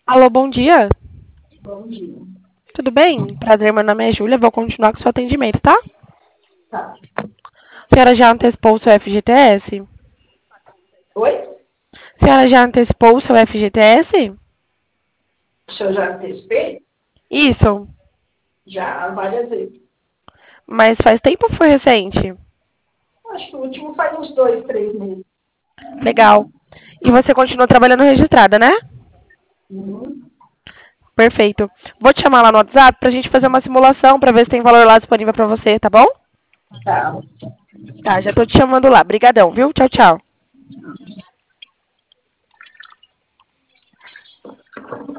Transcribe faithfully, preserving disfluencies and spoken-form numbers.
Alô, bom dia. Bom dia. Tudo bem? Prazer, meu nome é Júlia. Vou continuar com o seu atendimento, tá? Tá. A senhora já antecipou o seu F G T S? Oi? A senhora já antecipou o seu F G T S? O senhor já antecipei? Isso. Já, várias vezes. Mas faz tempo ou foi recente? Acho que o último faz uns dois, três meses. Legal. E você continua trabalhando registrada, né? Uhum. Perfeito. Vou te chamar lá no WhatsApp pra gente fazer uma simulação pra ver se tem valor lá disponível pra você, tá bom? Tá. Tá, já tô te chamando lá. Brigadão, viu? Tchau, tchau.